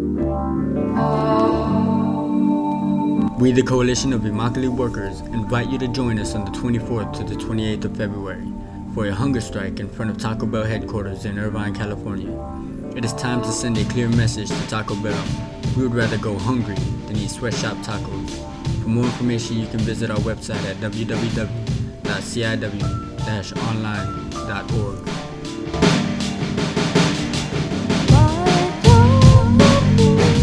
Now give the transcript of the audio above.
We, the Coalition of Immokalee Workers, invite you to join us on the 24th to the 28th of February for a hunger strike in front of Taco Bell headquarters in Irvine, California. It is time to send a clear message to Taco Bell. We would rather go hungry than eat sweatshop tacos. For more information, you can visit our website at www.ciw-online.org.